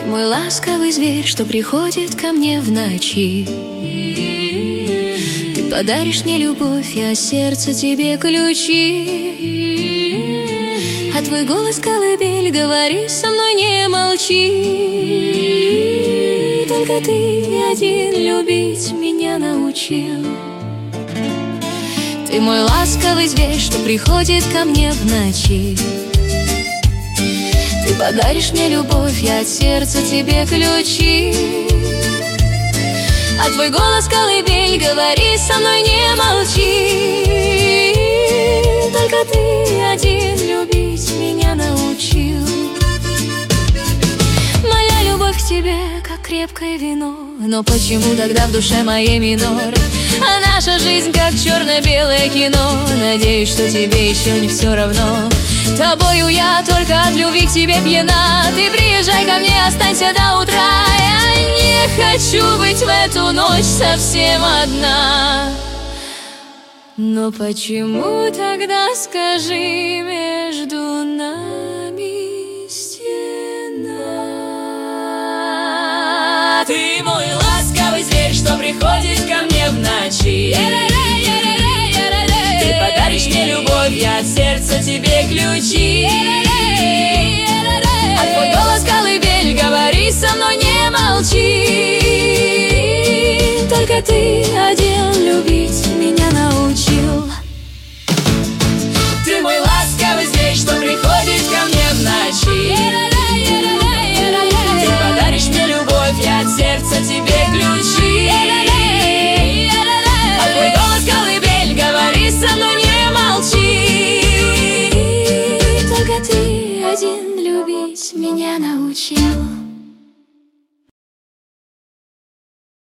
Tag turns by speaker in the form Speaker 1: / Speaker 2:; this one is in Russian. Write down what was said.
Speaker 1: Мой ласковый зверь, что приходит ко мне в ночи. Ты подаришь мне любовь, а сердце тебе ключи. А твой голос колыбель, говори со мной, не молчи. Только ты один любить меня научил. Ты мой ласковый зверь, что приходит ко мне в ночи. Ты подаришь мне любовь, я от сердца тебе ключи. А твой голос колыбель, говори со мной, не молчи. Только ты один любить меня научил. Моя любовь к тебе, как крепкое вино, но почему тогда в душе моей минор? А наша жизнь, как черно-белое кино. Надеюсь, что тебе еще не все равно. Тобою я только от любви к тебе пьяна. Ты приезжай ко мне, останься до утра. Я не хочу быть в эту ночь совсем одна. Но почему тогда, скажи, между нами стена? Ты мой ласковый зверь, что приходит ко мне в ночи. Ты подаришь мне любовь, я от сердца тебе ключи. А твой голос колыбель, говори со мной, не молчи. Только ты один любить меня научил. Ты мой ласковый зверь, что приходит ко мне в ночи. Ты подаришь мне любовь, я от сердца тебе ключи. А твой голос колыбель, говори со мной, не молчи. Только ты один любить меня научил.